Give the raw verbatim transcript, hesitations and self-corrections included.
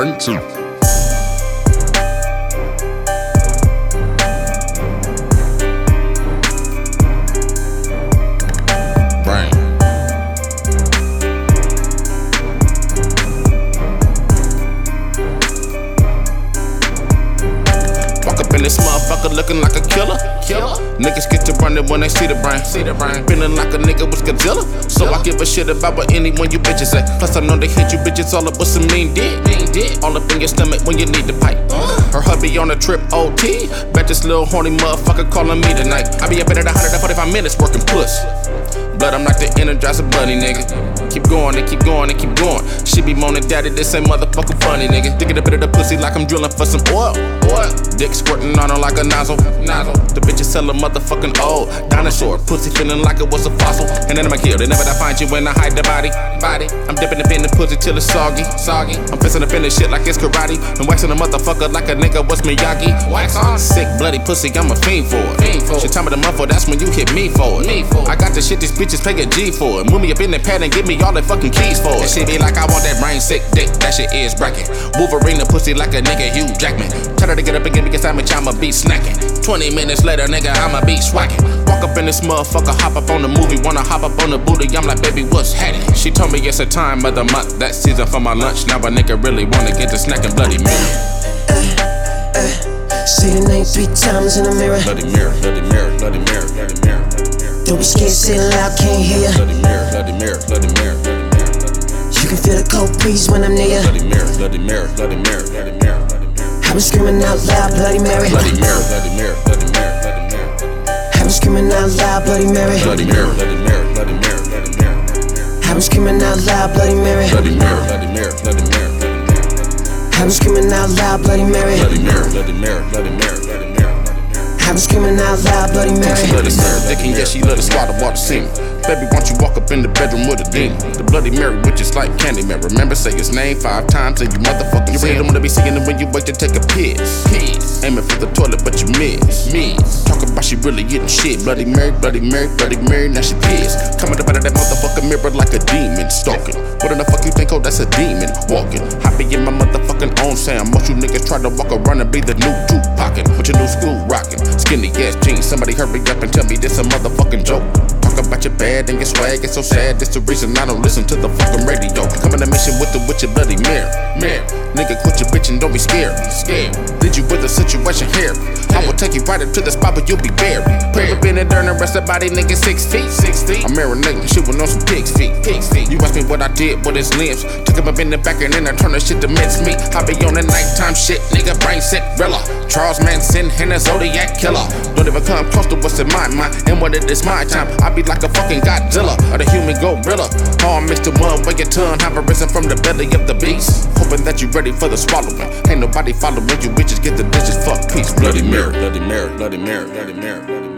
Bang two. In this motherfucker looking like a killer. Killer. Niggas get to running when they see the brain. See the brain. Feeling like a nigga with Godzilla. So I give a shit about what anyone you bitches say. Plus I know they hit you bitches all up with some mean dick. Mean dick. All up in your stomach when you need the pipe. Uh. Her hubby on a trip O T. Bet this little horny motherfucker calling me tonight. I be up at one hundred forty-five minutes working puss. Blood, I'm like the Energizer Bunny, nigga. Keep going and keep going and keep going. She be moaning, daddy, this ain't motherfucking funny, nigga. Digging a bit of the pussy like I'm drilling for some oil. Oil. Dick squirting on her like a nozzle. Nozzle. The bitch is selling motherfucking old dinosaur. Pussy feeling like it was a fossil. And then I'ma kill. They never find you when I hide the body. Body. I'm dipping up in the pussy till it's soggy. Soggy. I'm pissing up in this shit like it's karate. And waxing a motherfucker like a nigga was Miyagi. Wax on. Sick bloody pussy, I'm a fiend for it. Fiend for it. She time of the month for that's when you hit me for it. Me for it. I got the shit these bitches pay a G for it. Move me up in the pad and give me all the fucking keys for it. And she be like, I want that brain sick dick. That shit is bracket. Wolverine the pussy like a nigga Hugh Jackman. Tell her to get up and get me cause I'm a I'ma be snacking. Twenty minutes later, nigga, I'ma be swacking. Walk up in this motherfucker, hop up on the movie. Wanna hop up on the booty, I'm like, baby, what's happening? She told me it's a time of the month. That season for my lunch. Now a nigga really wanna get to snacking Bloody Mary. Uh, uh, say the name three times in the mirror. Bloody Mary, Bloody Mary, Bloody Mary, Bloody Mary. Don't be scared, say it loud, can't hear ya. Bloody Mary, Bloody Mary, Bloody Mary, Bloody Mary. You can feel the cold breeze when I'm near ya. Bloody Mary, Bloody Mary, Bloody Mary, Bloody Mary. I was screaming out loud, Bloody Mary. Bloody Mary, Bloody Mary, Bloody Mary, Bloody Mary. I was screaming out loud, Bloody Mary. Bloody Mary, Bloody Mary, Bloody Mary, Bloody Mary. I was screaming out loud, Bloody Mary. Bloody Mary, Bloody Mary, Bloody Mary, Bloody Mary. I was screaming out loud, Bloody Mary. Bloody Mary, Bloody Mary, Bloody Mary, Bloody Mary. I was screaming out loud, Bloody Mary. Bloody Mary, dick and yeah, she let us swallow water semen. Baby, won't you walk up in the bedroom with a demon? The Bloody Mary, which is like Candyman. Remember, say his name five times and you motherfucking you really don't wanna be singing it when you wait to take a piss. Piss. Aiming for the toilet, but you miss. Miss. Talk about she really getting shit. Bloody Mary, Bloody Mary, Bloody Mary, now she pissed. Coming up out of that motherfucking mirror like a demon stalking. What in the fuck you think? Oh, that's a demon walking. Hopping in my motherfucking own sound. Most you niggas try to walk around and be the new Tupac-in'. With your new school rockin'. Skinny ass jeans. Somebody hurry up and tell me this a motherfucking joke. Talk about your bad and your swag, it's so sad. That's the reason I don't listen to the fucking radio. Come on a mission with the with your Bloody Mary. Mary. Nigga, quit your bitch and don't be scared. Scared. Did you with the situation here? I will take you right up to the spot where you'll be buried. Put up in the dirt and rest the body, nigga, six feet. Six feet. I'm marinating, shooting on some pig's feet. Pig's feet. You asked me what I did with his limbs. Took him up in the back and then I turned the shit to mince meat. I be on the nighttime shit, nigga, brain sick, Rilla. Charles Manson and a Zodiac killer. Don't even come close to what's in my mind. And when it is my time, I be like a fucking Godzilla or the human gorilla. All mixed in one way your tongue have arisen from the belly of the beast. Hoping that you ready for the swallowing. Ain't nobody following you bitches, get the dishes, fuck peace. Bloody Mary, Bloody Mary, Bloody Mary, Bloody Mary, Bloody Mary.